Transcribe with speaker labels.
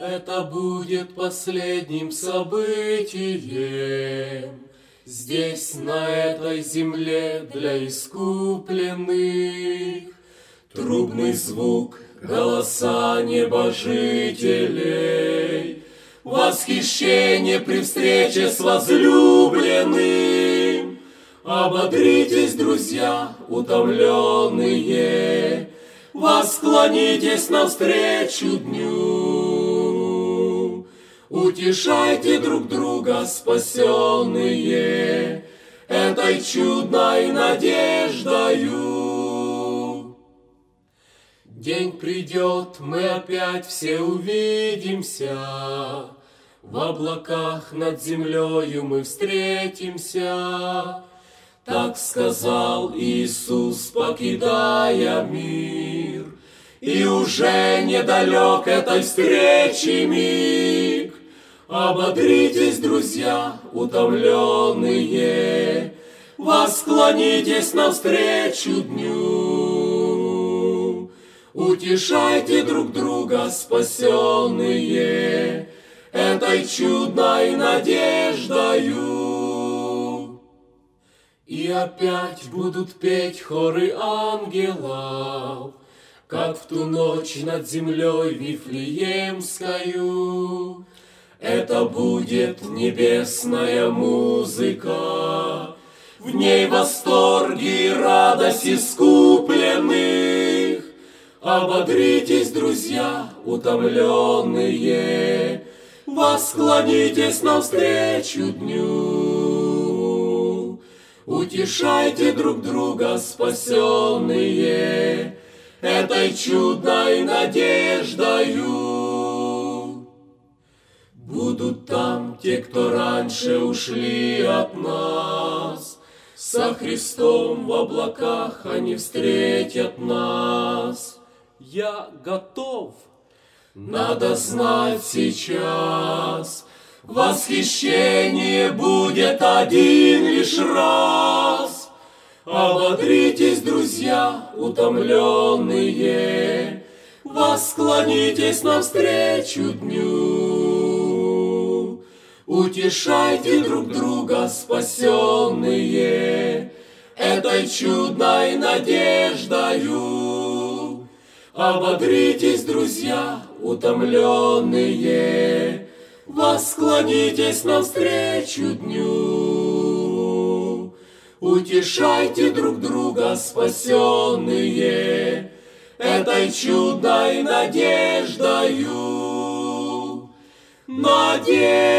Speaker 1: Это будет последним событием здесь, на этой земле, для искупленных. Трубный звук, голоса небожителей, восхищение при встрече с возлюбленным. Ободритесь, друзья, утомленные, восклонитесь навстречу дню. Утешайте друг друга, спасенные, этой чудной надеждою. День придет, мы опять все увидимся, в облаках над землею мы встретимся. Так сказал Иисус, покидая мир, и уже недалек этой встречи миг. Ободритесь, друзья, утомленные, восклонитесь навстречу дню. Утешайте друг друга, спасенные, этой чудной надеждою. И опять будут петь хоры ангелов, как в ту ночь над землей Вифлеемскою. Это будет небесная музыка, в ней восторги и радость искупленных. Ободритесь, друзья, утомленные, восклонитесь навстречу дню. Утешайте друг друга, спасенные, этой чудной надеждою. Будут там те, кто раньше ушли от нас, со Христом в облаках они встретят нас.
Speaker 2: Я готов.
Speaker 1: Надо знать сейчас, восхищение будет один лишь раз. Ободритесь, друзья, утомленные, восклонитесь навстречу дню. Утешайте друг друга, спасенные, этой чудной надеждою. Ободритесь, друзья, утомленные, восклонитесь навстречу дню. Утешайте друг друга, спасенные, этой чудной надеждою. Надеждою.